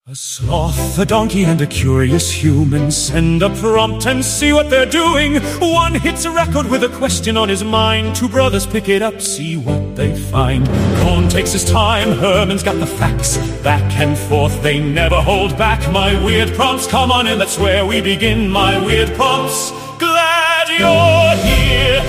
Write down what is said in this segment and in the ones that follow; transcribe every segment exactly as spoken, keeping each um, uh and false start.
A sloth, a donkey, and a curious human send a prompt and see what they're doing. One hits a record with a question on his mind. Two brothers pick it up, see what they find. Cohn takes his time, Herman's got the facts. Back and forth, they never hold back. My weird prompts, come on in, that's where we begin. My weird prompts, glad you're here.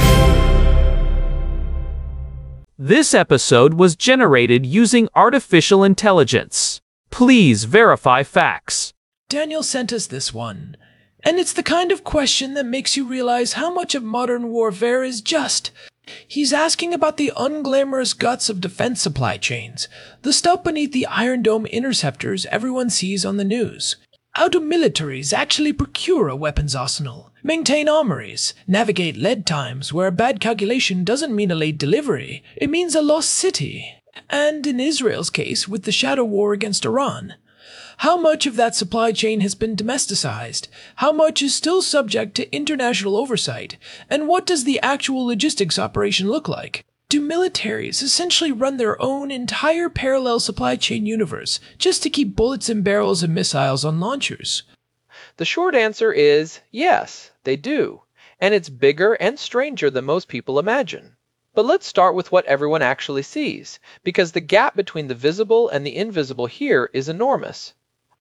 This episode was generated using artificial intelligence. Please verify facts. Daniel sent us this one, and it's the kind of question that makes you realize how much of modern warfare is just. He's asking about the unglamorous guts of defense supply chains, the stuff beneath the Iron Dome interceptors everyone sees on the news. How do militaries actually procure a weapons arsenal, maintain armories, navigate lead times where a bad calculation doesn't mean a late delivery, it means a lost city? And in Israel's case, with the shadow war against Iran, how much of that supply chain has been domesticized? How much is still subject to international oversight? And what does the actual logistics operation look like? Do militaries essentially run their own entire parallel supply chain universe just to keep bullets and barrels and missiles on launchers? The short answer is yes, they do. And it's bigger and stranger than most people imagine. But let's start with what everyone actually sees, because the gap between the visible and the invisible here is enormous.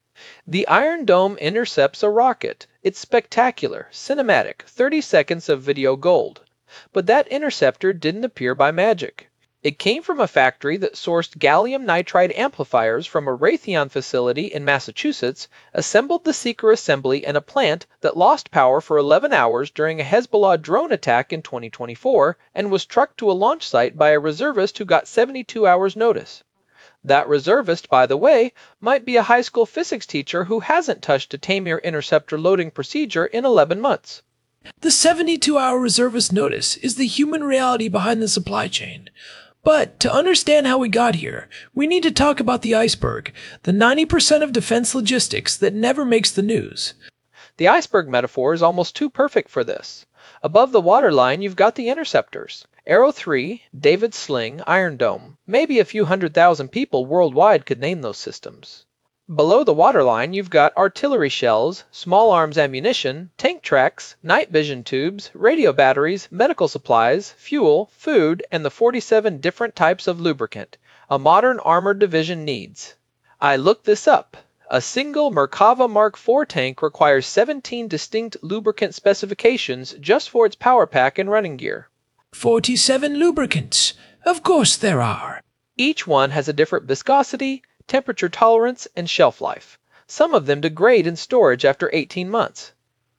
The Iron Dome intercepts a rocket. It's spectacular, cinematic, thirty seconds of video gold. But that interceptor didn't appear by magic. It came from a factory that sourced gallium nitride amplifiers from a Raytheon facility in Massachusetts, assembled the Seeker assembly in a plant that lost power for eleven hours during a Hezbollah drone attack in twenty twenty-four, and was trucked to a launch site by a reservist who got seventy-two hours notice. That reservist, by the way, might be a high school physics teacher who hasn't touched a Tamir interceptor loading procedure in eleven months. The seventy-two hour reservist notice is the human reality behind the supply chain. But to understand how we got here, we need to talk about the iceberg, the ninety percent of defense logistics that never makes the news. The iceberg metaphor is almost too perfect for this. Above the waterline, you've got the interceptors. Arrow three, David's Sling, Iron Dome. Maybe a few hundred thousand people worldwide could name those systems. Below the waterline, you've got artillery shells, small arms ammunition, tank tracks, night vision tubes, radio batteries, medical supplies, fuel, food, and the forty-seven different types of lubricant a modern armored division needs. I looked this up. A single Merkava Mark four tank requires seventeen distinct lubricant specifications just for its power pack and running gear. forty-seven lubricants. Of course there are. Each one has a different viscosity, temperature tolerance, and shelf life. Some of them degrade in storage after eighteen months.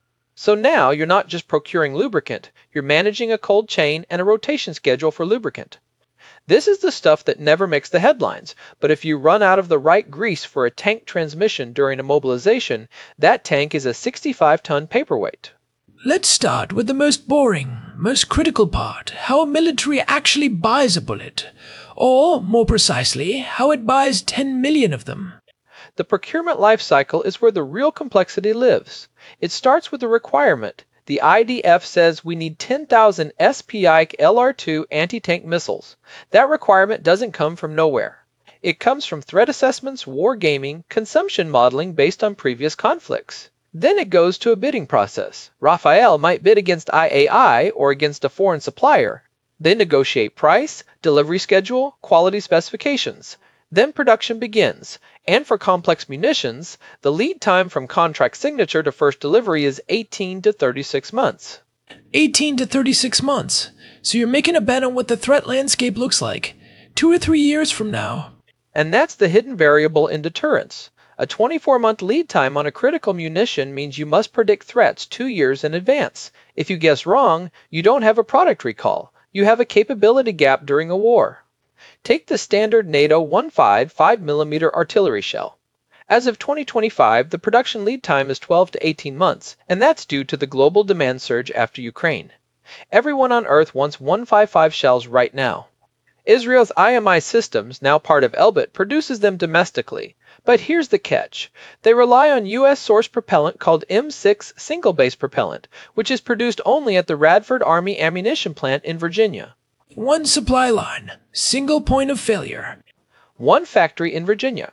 So now you're not just procuring lubricant, you're managing a cold chain and a rotation schedule for lubricant. This is the stuff that never makes the headlines, but if you run out of the right grease for a tank transmission during a mobilization, that tank is a sixty-five ton paperweight. Let's start with the most boring, most critical part, how a military actually buys a bullet. Or, more precisely, how it buys ten million of them. The procurement life cycle is where the real complexity lives. It starts with a requirement. The I D F says we need ten thousand S P I C L R two anti-tank missiles. That requirement doesn't come from nowhere. It comes from threat assessments, war gaming, consumption modeling based on previous conflicts. Then it goes to a bidding process. Rafael might bid against I A I or against a foreign supplier. They negotiate price, delivery schedule, quality specifications. Then production begins. And for complex munitions, the lead time from contract signature to first delivery is eighteen to thirty-six months. eighteen to thirty-six months. So you're making a bet on what the threat landscape looks like. Two or three years from now. And that's the hidden variable in deterrence. A twenty-four month lead time on a critical munition means you must predict threats two years in advance. If you guess wrong, you don't have a product recall. You have a capability gap during a war. Take the standard NATO one fifteen five millimeter artillery shell. As of twenty twenty-five, the production lead time is twelve to eighteen months, and that's due to the global demand surge after Ukraine. Everyone on Earth wants one fifty-five shells right now. Israel's I M I Systems, now part of Elbit, produces them domestically. But here's the catch. They rely on U S source propellant called M six single-base propellant, which is produced only at the Radford Army Ammunition Plant in Virginia. One supply line, single point of failure. One factory in Virginia.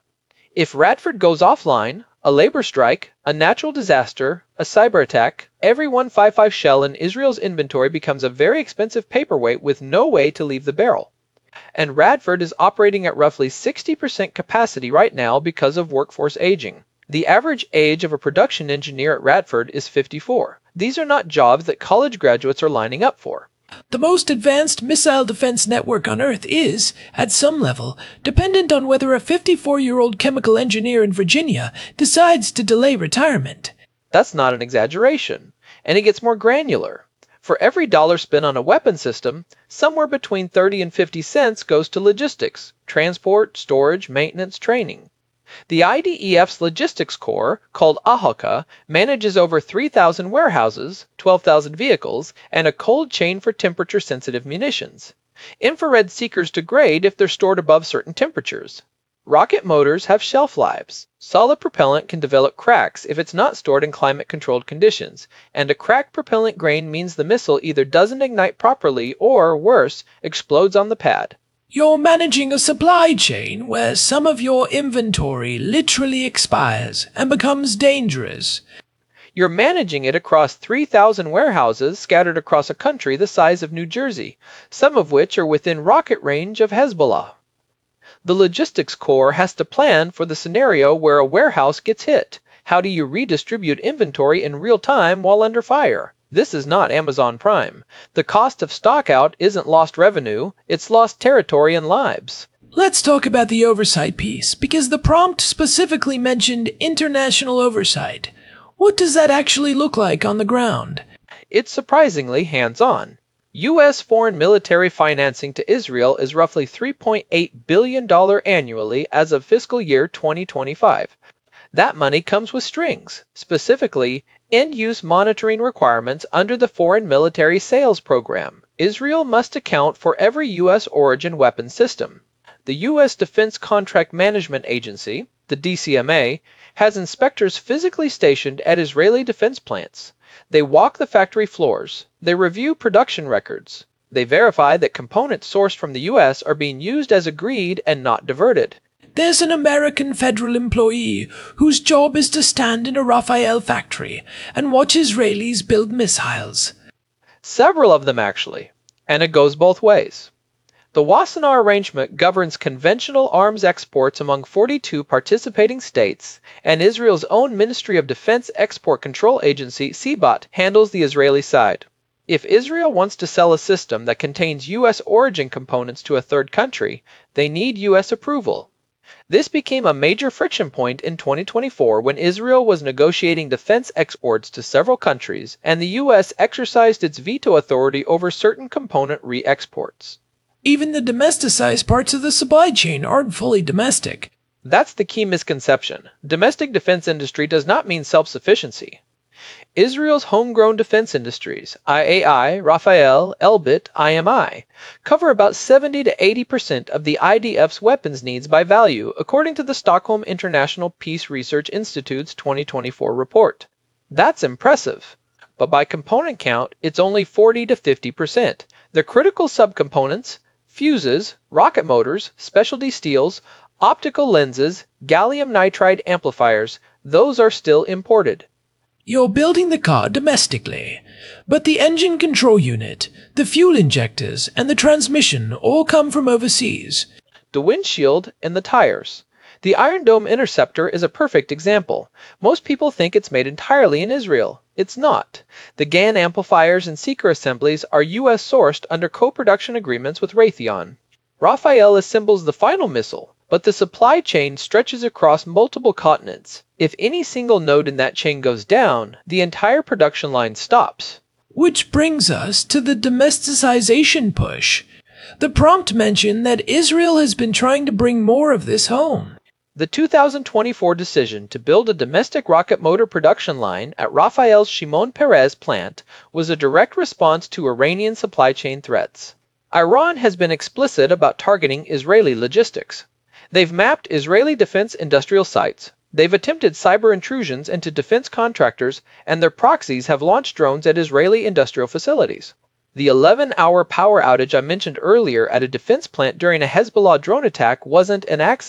If Radford goes offline, a labor strike, a natural disaster, a cyber attack, every one fifty-five shell in Israel's inventory becomes a very expensive paperweight with no way to leave the barrel. And Radford is operating at roughly sixty percent capacity right now because of workforce aging. The average age of a production engineer at Radford is fifty-four. These are not jobs that college graduates are lining up for. The most advanced missile defense network on Earth is, at some level, dependent on whether a fifty-four-year-old chemical engineer in Virginia decides to delay retirement. That's not an exaggeration, and it gets more granular. For every dollar spent on a weapon system, somewhere between thirty and fifty cents goes to logistics, transport, storage, maintenance, training. The I D E F's logistics core, called AHOKA, manages over three thousand warehouses, twelve thousand vehicles, and a cold chain for temperature-sensitive munitions. Infrared seekers degrade if they're stored above certain temperatures. Rocket motors have shelf lives. Solid propellant can develop cracks if it's not stored in climate-controlled conditions, and a cracked propellant grain means the missile either doesn't ignite properly or, worse, explodes on the pad. You're managing a supply chain where some of your inventory literally expires and becomes dangerous. You're managing it across three thousand warehouses scattered across a country the size of New Jersey, some of which are within rocket range of Hezbollah. The logistics core has to plan for the scenario where a warehouse gets hit. How do you redistribute inventory in real time while under fire? This is not Amazon Prime. The cost of stockout isn't lost revenue, it's lost territory and lives. Let's talk about the oversight piece, because the prompt specifically mentioned international oversight. What does that actually look like on the ground? It's surprisingly hands-on. U S foreign military financing to Israel is roughly three point eight billion dollars annually as of fiscal year twenty twenty-five. That money comes with strings, specifically end-use monitoring requirements under the Foreign Military Sales Program. Israel must account for every U S origin weapon system. The U S Defense Contract Management Agency, the D C M A, has inspectors physically stationed at Israeli defense plants. They walk the factory floors. They review production records. They verify that components sourced from the U S are being used as agreed and not diverted. There's an American federal employee whose job is to stand in a Rafael factory and watch Israelis build missiles. Several of them, actually, and it goes both ways. The Wassenaar Arrangement governs conventional arms exports among forty-two participating states, and Israel's own Ministry of Defense Export Control Agency, C B O T, handles the Israeli side. If Israel wants to sell a system that contains U S origin components to a third country, they need U S approval. This became a major friction point in twenty twenty-four when Israel was negotiating defense exports to several countries, and the U S exercised its veto authority over certain component re-exports. Even the domesticized parts of the supply chain aren't fully domestic. That's the key misconception. Domestic defense industry does not mean self-sufficiency. Israel's homegrown defense industries, I A I, Rafael, Elbit, I M I, cover about seventy to eighty percent of the I D F's weapons needs by value, according to the Stockholm International Peace Research Institute's twenty twenty-four report. That's impressive, but by component count, it's only forty to fifty percent. The critical subcomponents, fuses, rocket motors, specialty steels, optical lenses, gallium nitride amplifiers, those are still imported. You're building the car domestically, but the engine control unit, the fuel injectors, and the transmission all come from overseas. The windshield and the tires. The Iron Dome Interceptor is a perfect example. Most people think it's made entirely in Israel. It's not. The G A N amplifiers and seeker assemblies are U S sourced under co-production agreements with Raytheon. Rafael assembles the final missile, but the supply chain stretches across multiple continents. If any single node in that chain goes down, the entire production line stops. Which brings us to the domesticization push. The prompt mentioned that Israel has been trying to bring more of this home. The two thousand twenty-four decision to build a domestic rocket motor production line at Rafael's Shimon Peres plant was a direct response to Iranian supply chain threats. Iran has been explicit about targeting Israeli logistics. They've mapped Israeli defense industrial sites. They've attempted cyber intrusions into defense contractors, and their proxies have launched drones at Israeli industrial facilities. The eleven-hour power outage I mentioned earlier at a defense plant during a Hezbollah drone attack wasn't an accident.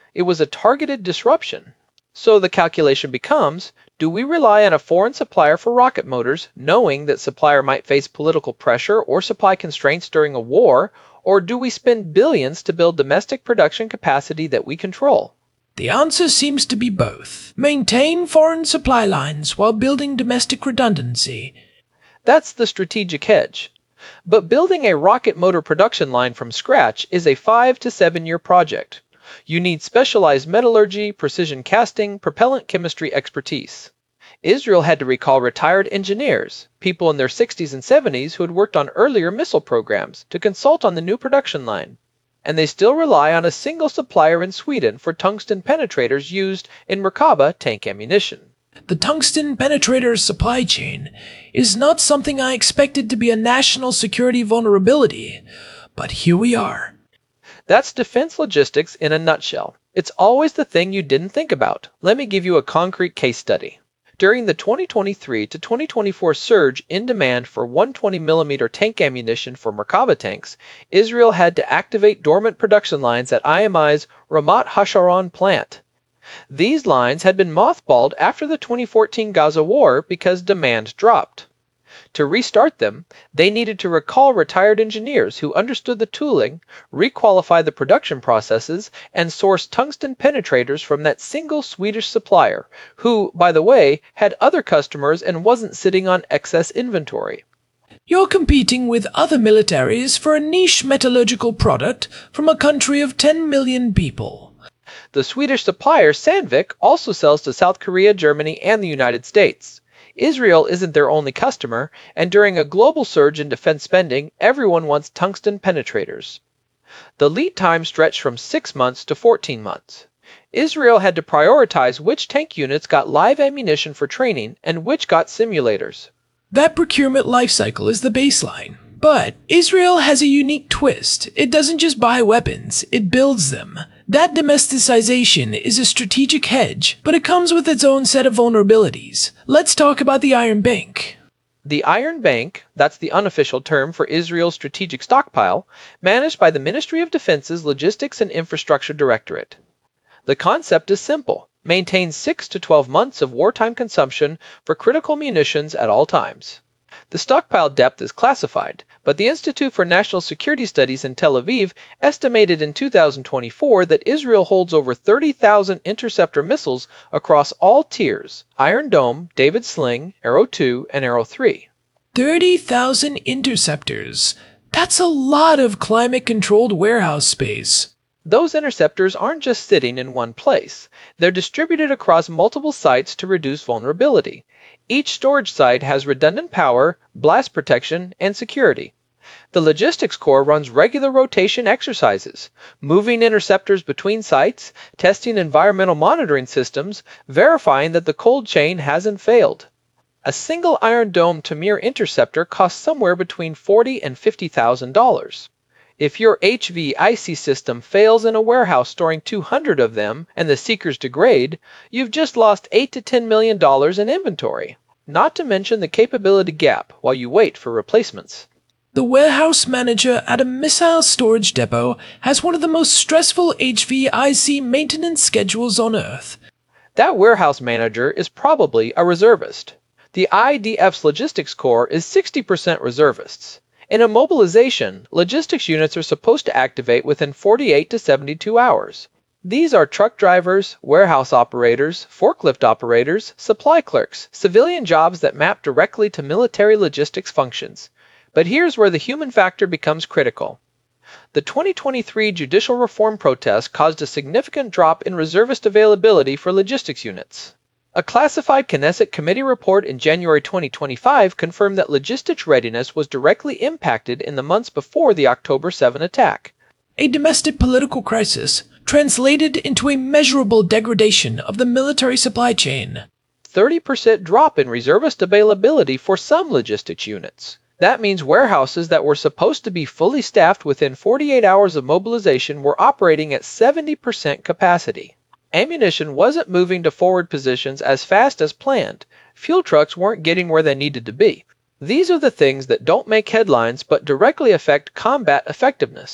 It was a targeted disruption. So the calculation becomes, do we rely on a foreign supplier for rocket motors, knowing that supplier might face political pressure or supply constraints during a war, or do we spend billions to build domestic production capacity that we control? The answer seems to be both. Maintain foreign supply lines while building domestic redundancy. That's the strategic hedge. But building a rocket motor production line from scratch is a five to seven year project. You need specialized metallurgy, precision casting, propellant chemistry expertise. Israel had to recall retired engineers, people in their sixties and seventies who had worked on earlier missile programs, to consult on the new production line. And they still rely on a single supplier in Sweden for tungsten penetrators used in Merkava tank ammunition. The tungsten penetrator supply chain is not something I expected to be a national security vulnerability, but here we are. That's defense logistics in a nutshell. It's always the thing you didn't think about. Let me give you a concrete case study. During the twenty twenty-three to twenty twenty-four surge in demand for one hundred twenty millimeter tank ammunition for Merkava tanks, Israel had to activate dormant production lines at I M I's Ramat Hasharon plant. These lines had been mothballed after the twenty fourteen Gaza war because demand dropped. To restart them, they needed to recall retired engineers who understood the tooling, requalify the production processes, and source tungsten penetrators from that single Swedish supplier, who, by the way, had other customers and wasn't sitting on excess inventory. You're competing with other militaries for a niche metallurgical product from a country of ten million people. The Swedish supplier Sandvik also sells to South Korea, Germany, and the United States. Israel isn't their only customer, and during a global surge in defense spending, everyone wants tungsten penetrators. The lead time stretched from six months to fourteen months. Israel had to prioritize which tank units got live ammunition for training and which got simulators. That procurement lifecycle is the baseline. But Israel has a unique twist. It doesn't just buy weapons, it builds them. That domesticization is a strategic hedge, but it comes with its own set of vulnerabilities. Let's talk about the Iron Bank. The Iron Bank, that's the unofficial term for Israel's strategic stockpile, managed by the Ministry of Defense's Logistics and Infrastructure Directorate. The concept is simple. Maintain six to twelve months of wartime consumption for critical munitions at all times. The stockpile depth is classified, but the Institute for National Security Studies in Tel Aviv estimated in two thousand twenty-four that Israel holds over thirty thousand interceptor missiles across all tiers: Iron Dome, David Sling, Arrow two, and Arrow three. thirty thousand interceptors. That's a lot of climate-controlled warehouse space. Those interceptors aren't just sitting in one place. They're distributed across multiple sites to reduce vulnerability. Each storage site has redundant power, blast protection, and security. The Logistics Corps runs regular rotation exercises, moving interceptors between sites, testing environmental monitoring systems, verifying that the cold chain hasn't failed. A single Iron Dome Tamir interceptor costs somewhere between forty thousand dollars and fifty thousand dollars. If your H V I C system fails in a warehouse storing two hundred of them and the seekers degrade, you've just lost eight to ten million dollars in inventory, not to mention the capability gap while you wait for replacements. The warehouse manager at a missile storage depot has one of the most stressful H V I C maintenance schedules on Earth. That warehouse manager is probably a reservist. The I D F's Logistics Corps is sixty percent reservists. In a mobilization, logistics units are supposed to activate within forty-eight to seventy-two hours. These are truck drivers, warehouse operators, forklift operators, supply clerks, civilian jobs that map directly to military logistics functions. But here's where the human factor becomes critical. The twenty twenty-three judicial reform protest caused a significant drop in reservist availability for logistics units. A classified Knesset committee report in January twenty twenty-five confirmed that logistics readiness was directly impacted in the months before the October seventh attack. A domestic political crisis translated into a measurable degradation of the military supply chain. thirty percent drop in reservist availability for some logistics units. That means warehouses that were supposed to be fully staffed within forty-eight hours of mobilization were operating at seventy percent capacity. Ammunition wasn't moving to forward positions as fast as planned. Fuel trucks weren't getting where they needed to be. These are the things that don't make headlines but directly affect combat effectiveness.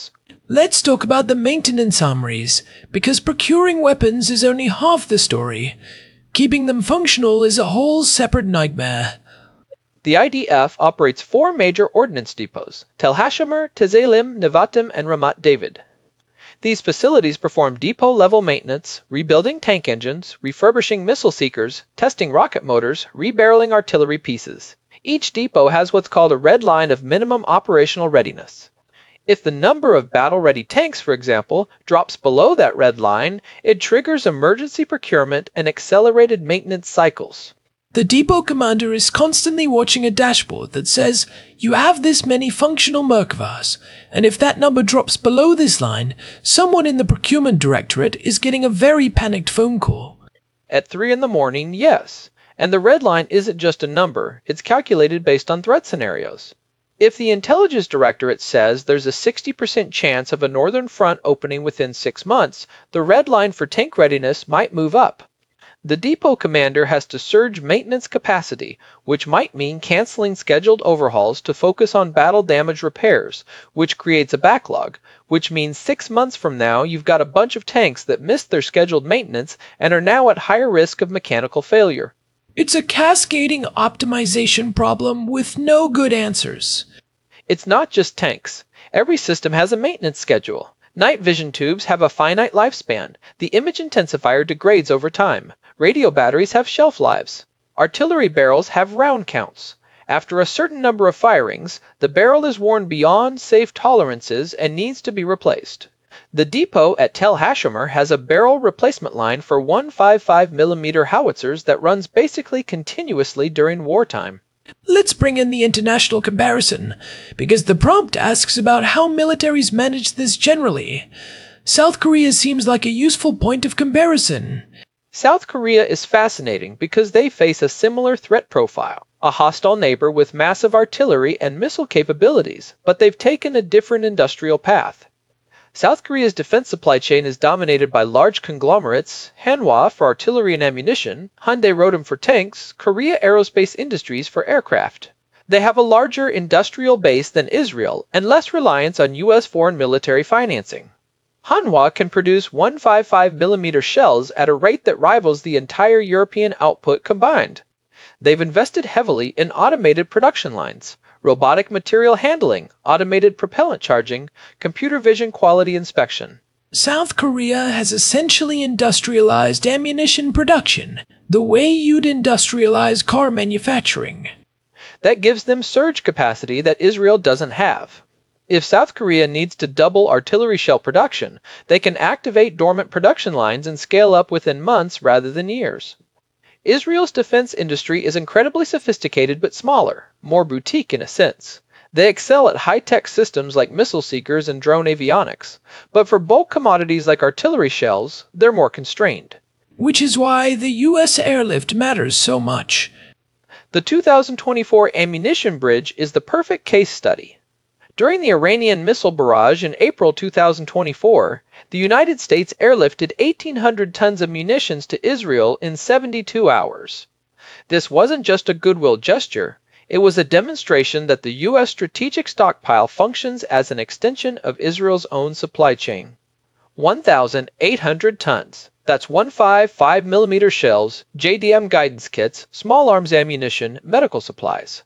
Let's talk about the maintenance armories, because procuring weapons is only half the story. Keeping them functional is a whole separate nightmare. The I D F operates four major ordnance depots: Tel Hashomer, Tzelim, Nevatim, and Ramat David. These facilities perform depot-level maintenance, rebuilding tank engines, refurbishing missile seekers, testing rocket motors, rebarreling artillery pieces. Each depot has what's called a red line of minimum operational readiness. If the number of battle-ready tanks, for example, drops below that red line, it triggers emergency procurement and accelerated maintenance cycles. The depot commander is constantly watching a dashboard that says, you have this many functional Merkavas, and if that number drops below this line, someone in the procurement directorate is getting a very panicked phone call. At three in the morning, yes. And the red line isn't just a number, it's calculated based on threat scenarios. If the intelligence directorate says there's a sixty percent chance of a northern front opening within six months, the red line for tank readiness might move up. The depot commander has to surge maintenance capacity, which might mean canceling scheduled overhauls to focus on battle damage repairs, which creates a backlog, which means six months from now you've got a bunch of tanks that missed their scheduled maintenance and are now at higher risk of mechanical failure. It's a cascading optimization problem with no good answers. It's not just tanks. Every system has a maintenance schedule. Night vision tubes have a finite lifespan. The image intensifier degrades over time. Radio batteries have shelf lives. Artillery barrels have round counts. After a certain number of firings, the barrel is worn beyond safe tolerances and needs to be replaced. The depot at Tel Hashomer has a barrel replacement line for one fifty-five millimeter howitzers that runs basically continuously during wartime. Let's bring in the international comparison, because the prompt asks about how militaries manage this generally. South Korea seems like a useful point of comparison. South Korea is fascinating because they face a similar threat profile, a hostile neighbor with massive artillery and missile capabilities, but they've taken a different industrial path. South Korea's defense supply chain is dominated by large conglomerates: Hanwha for artillery and ammunition, Hyundai Rotem for tanks, Korea Aerospace Industries for aircraft. They have a larger industrial base than Israel and less reliance on U S foreign military financing. Hanwha can produce one fifty-five millimeter shells at a rate that rivals the entire European output combined. They've invested heavily in automated production lines, robotic material handling, automated propellant charging, computer vision quality inspection. South Korea has essentially industrialized ammunition production, the way you'd industrialize car manufacturing. That gives them surge capacity that Israel doesn't have. If South Korea needs to double artillery shell production, they can activate dormant production lines and scale up within months rather than years. Israel's defense industry is incredibly sophisticated but smaller, more boutique in a sense. They excel at high-tech systems like missile seekers and drone avionics, but for bulk commodities like artillery shells, they're more constrained. Which is why the U S airlift matters so much. The two thousand twenty-four ammunition bridge is the perfect case study. During the Iranian missile barrage in April two thousand twenty-four, the United States airlifted eighteen hundred tons of munitions to Israel in seventy-two hours. This wasn't just a goodwill gesture, it was a demonstration that the U S strategic stockpile functions as an extension of Israel's own supply chain. one thousand eight hundred tons. That's one fifty-five millimeter shells, J D M guidance kits, small arms ammunition, medical supplies.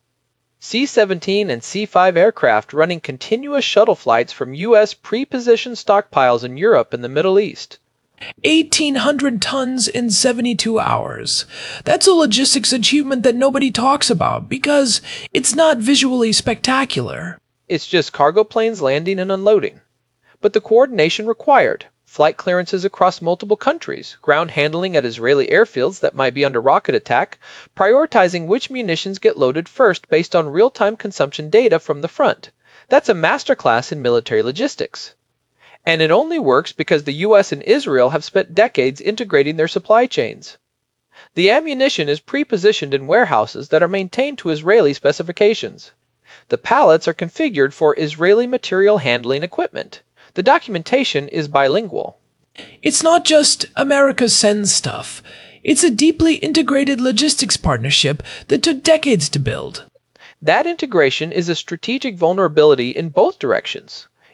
C seventeen and C five aircraft running continuous shuttle flights from U S pre-positioned stockpiles in Europe and the Middle East. eighteen hundred tons in seventy-two hours. That's a logistics achievement that nobody talks about because it's not visually spectacular. It's just cargo planes landing and unloading. But the coordination required: flight clearances across multiple countries, ground handling at Israeli airfields that might be under rocket attack, prioritizing which munitions get loaded first based on real-time consumption data from the front. That's a masterclass in military logistics. And it only works because the U S and Israel have spent decades integrating their supply chains. The ammunition is pre-positioned in warehouses that are maintained to Israeli specifications. The pallets are configured for Israeli material handling equipment. The documentation is bilingual. It's not just America sends stuff. It's a deeply integrated logistics partnership that took decades to build. That integration is a strategic vulnerability in both directions.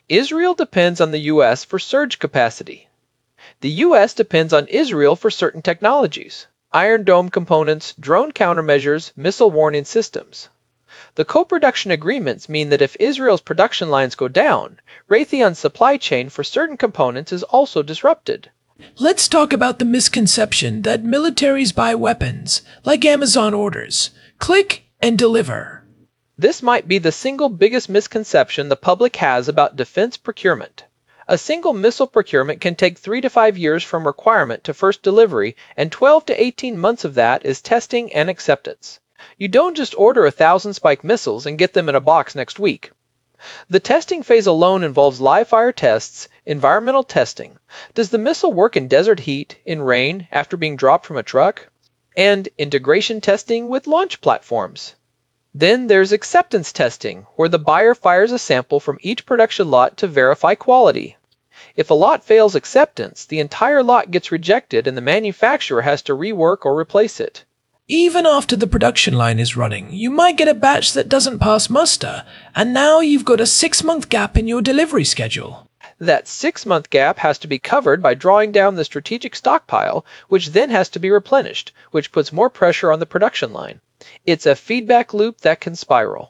Israel depends on the U S for surge capacity. The U S depends on Israel for certain technologies: Iron Dome components, drone countermeasures, missile warning systems. The co-production agreements mean that if Israel's production lines go down, Raytheon's supply chain for certain components is also disrupted. Let's talk about the misconception that militaries buy weapons, like Amazon orders. Click and deliver. This might be the single biggest misconception the public has about defense procurement. A single missile procurement can take three to five years from requirement to first delivery, and twelve to eighteen months of that is testing and acceptance. You don't just order a thousand Spike missiles and get them in a box next week. The testing phase alone involves live fire tests, environmental testing. Does the missile work in desert heat, in rain, after being dropped from a truck? And integration testing with launch platforms. Then there's acceptance testing, where the buyer fires a sample from each production lot to verify quality. If a lot fails acceptance, the entire lot gets rejected and the manufacturer has to rework or replace it. Even after the production line is running, you might get a batch that doesn't pass muster, and now you've got a six-month gap in your delivery schedule. That six-month gap has to be covered by drawing down the strategic stockpile, which then has to be replenished, which puts more pressure on the production line. It's a feedback loop that can spiral.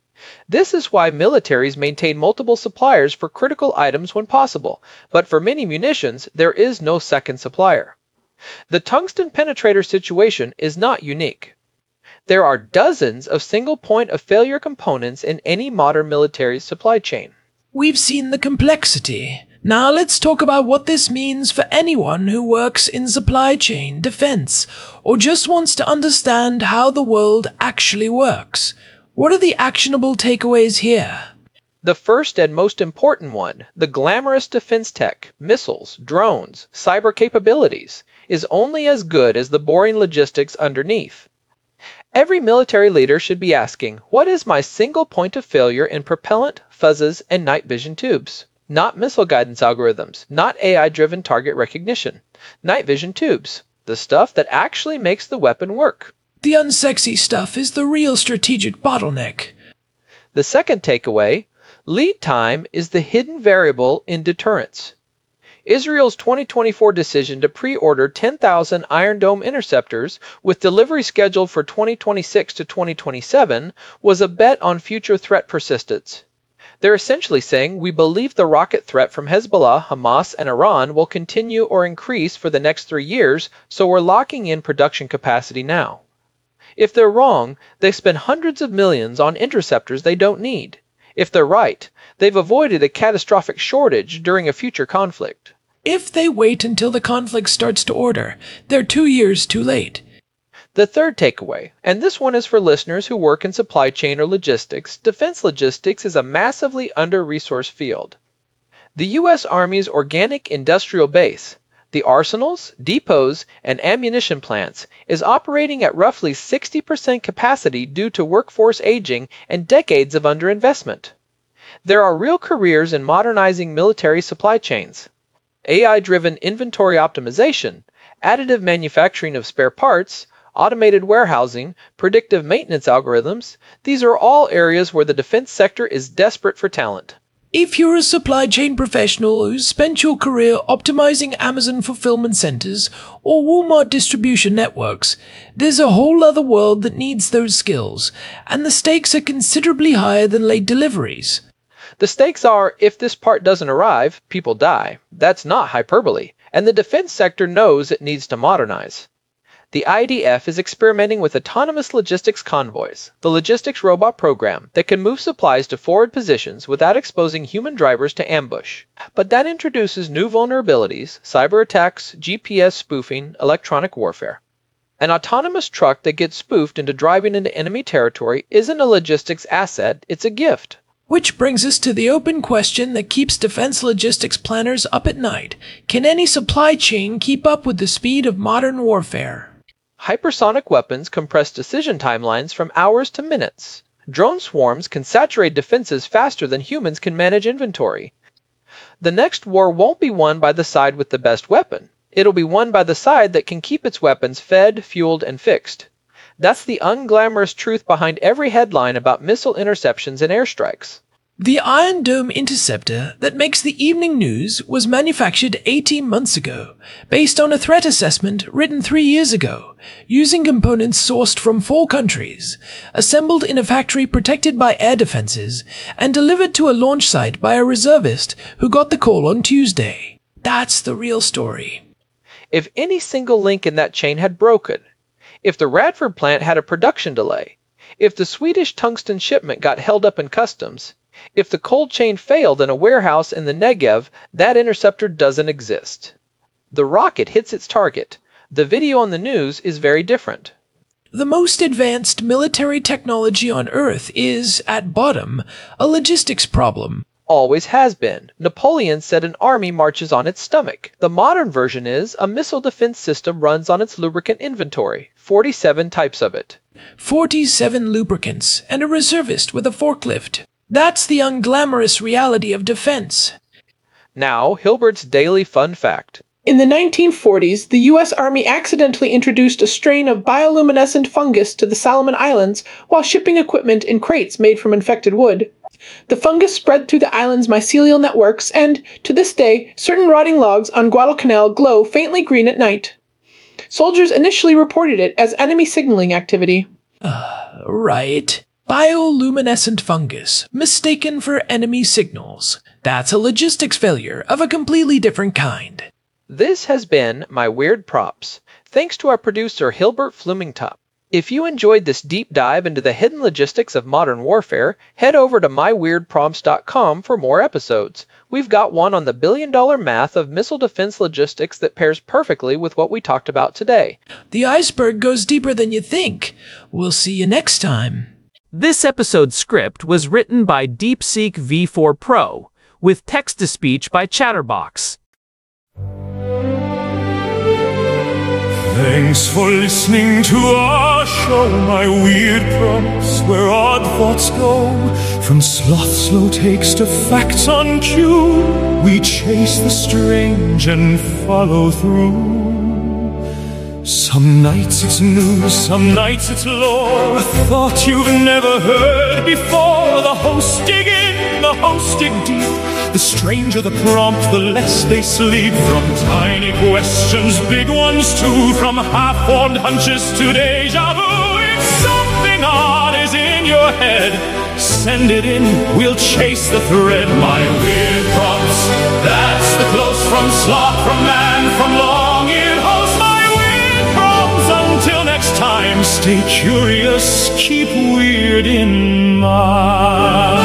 This is why militaries maintain multiple suppliers for critical items when possible, but for many munitions, there is no second supplier. The tungsten penetrator situation is not unique. There are dozens of single point of failure components in any modern military supply chain. We've seen the complexity. Now let's talk about what this means for anyone who works in supply chain, defense, or just wants to understand how the world actually works. What are the actionable takeaways here? The first and most important one, the glamorous defense tech, missiles, drones, cyber capabilities, is only as good as the boring logistics underneath. Every military leader should be asking, what is my single point of failure in propellant, fuzzes, and night vision tubes? Not missile guidance algorithms, not A I-driven target recognition. Night vision tubes, the stuff that actually makes the weapon work. The unsexy stuff is the real strategic bottleneck. The second takeaway, lead time is the hidden variable in deterrence. Israel's twenty twenty-four decision to pre-order ten thousand Iron Dome interceptors with delivery scheduled for twenty twenty-six to twenty twenty-seven was a bet on future threat persistence. They're essentially saying we believe the rocket threat from Hezbollah, Hamas, and Iran will continue or increase for the next three years, so we're locking in production capacity now. If they're wrong, they spend hundreds of millions on interceptors they don't need. If they're right, they've avoided a catastrophic shortage during a future conflict. If they wait until the conflict starts to order, they're two years too late. The third takeaway, and this one is for listeners who work in supply chain or logistics, defense logistics is a massively under-resourced field. The U S Army's organic industrial base, the arsenals, depots, and ammunition plants, is operating at roughly sixty percent capacity due to workforce aging and decades of underinvestment. There are real careers in modernizing military supply chains. A I-driven inventory optimization, additive manufacturing of spare parts, automated warehousing, predictive maintenance algorithms, these are all areas where the defense sector is desperate for talent. If you're a supply chain professional who's spent your career optimizing Amazon fulfillment centers or Walmart distribution networks, there's a whole other world that needs those skills, and the stakes are considerably higher than late deliveries. The stakes are, if this part doesn't arrive, people die. That's not hyperbole, and the defense sector knows it needs to modernize. The I D F is experimenting with autonomous logistics convoys, the logistics robot program that can move supplies to forward positions without exposing human drivers to ambush. But that introduces new vulnerabilities, cyber attacks, G P S spoofing, electronic warfare. An autonomous truck that gets spoofed into driving into enemy territory isn't a logistics asset, it's a gift. Which brings us to the open question that keeps defense logistics planners up at night. Can any supply chain keep up with the speed of modern warfare? Hypersonic weapons compress decision timelines from hours to minutes. Drone swarms can saturate defenses faster than humans can manage inventory. The next war won't be won by the side with the best weapon. It'll be won by the side that can keep its weapons fed, fueled, and fixed. That's the unglamorous truth behind every headline about missile interceptions and airstrikes. The Iron Dome interceptor that makes the evening news was manufactured eighteen months ago, based on a threat assessment written three years ago, using components sourced from four countries, assembled in a factory protected by air defenses, and delivered to a launch site by a reservist who got the call on Tuesday. That's the real story. If any single link in that chain had broken, if the Radford plant had a production delay, if the Swedish tungsten shipment got held up in customs, if the cold chain failed in a warehouse in the Negev, that interceptor doesn't exist. The rocket hits its target. The video on the news is very different. The most advanced military technology on Earth is, at bottom, a logistics problem. Always has been. Napoleon said an army marches on its stomach. The modern version is a missile defense system runs on its lubricant inventory, forty-seven types of it. forty-seven lubricants, and a reservist with a forklift. That's the unglamorous reality of defense. Now, Hilbert's daily fun fact. In the nineteen forties, the U S Army accidentally introduced a strain of bioluminescent fungus to the Solomon Islands while shipping equipment in crates made from infected wood. The fungus spread through the island's mycelial networks, and, to this day, certain rotting logs on Guadalcanal glow faintly green at night. Soldiers initially reported it as enemy signaling activity. Uh, right. Bioluminescent fungus, mistaken for enemy signals. That's a logistics failure of a completely different kind. This has been My Weird Props. Thanks to our producer Hilbert Flumingtop. If you enjoyed this deep dive into the hidden logistics of modern warfare, head over to my weird prompts dot com for more episodes. We've got one on the billion-dollar math of missile defense logistics that pairs perfectly with what we talked about today. The iceberg goes deeper than you think. We'll see you next time. This episode's script was written by DeepSeek V four Pro, with text-to-speech by Chatterbox. Thanks for listening to our show, My Weird Prompts, where odd thoughts go. From sloth slow takes to facts on cue, we chase the strange and follow through. Some nights it's news, some nights it's lore, a thought you've never heard before. The hosts dig in, the hosts dig deep. The stranger the prompt, the less they sleep. From tiny questions, big ones too, from half-formed hunches to deja vu. If something odd is in your head, send it in, we'll chase the thread. My Weird Prompts, that's the close from sloth, from man, from long-eared host. My Weird Prompts, until next time, stay curious, keep weird in mind.